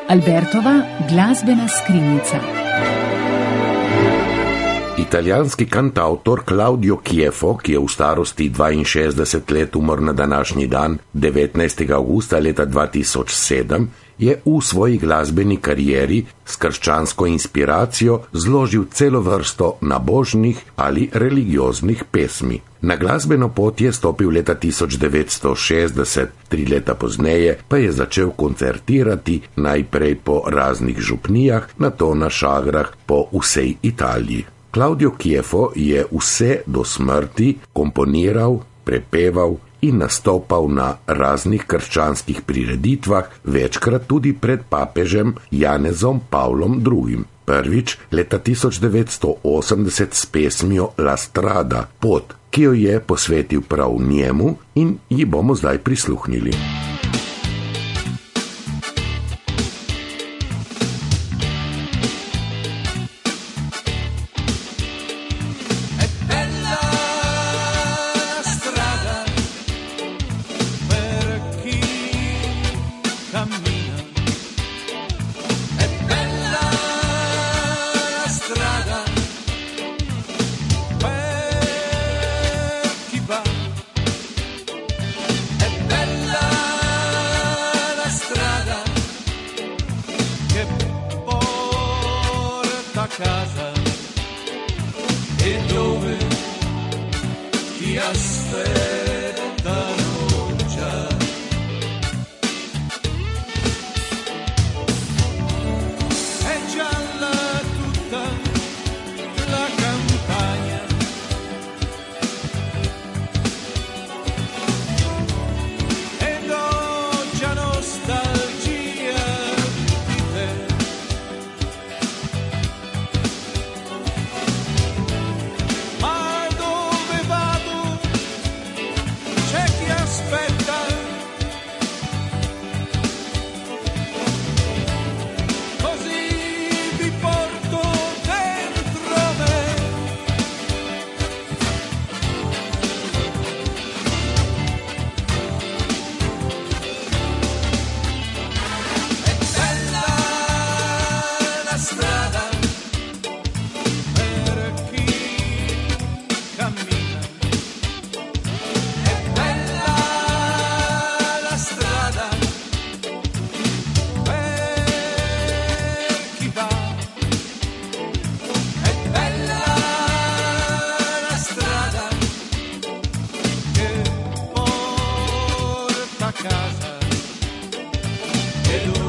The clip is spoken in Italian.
Albertova glasbena skrinjica. Italijanski kantautor Claudio Chiefo, ki je v starosti 62 let umrl na današnji dan, 19. avgusta leta 2007, je v svoji glasbeni karieri s krščansko inspiracijo zložil celo vrsto nabožnih ali religioznih pesmi. Na glasbeno pot je stopil leta 1960, 3 leta pozneje pa je začel koncertirati najprej po raznih župnijah, nato na šagrah po vsej Italiji. Claudio Chiefo je vse do smrti komponiral, prepeval in nastopal na raznih krščanskih prireditvah, večkrat tudi pred papežem Janezom Pavlom II. Prvič leta 1980 s pesmijo La Strada, pot, ki jo je posvetil prav njemu in ji bomo zdaj prisluhnili. Casa e dove ti aspettano già. È gialla tutta la campagna ed ho già nostalgia di te. Casa e